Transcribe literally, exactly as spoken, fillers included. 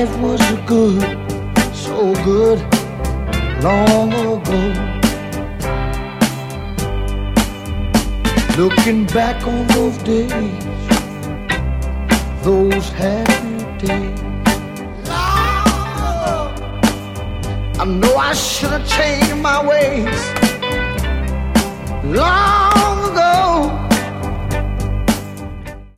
life was good, so good, long ago. Looking back on those days, those happy days. Lord, I know I should have changed my ways. Lord,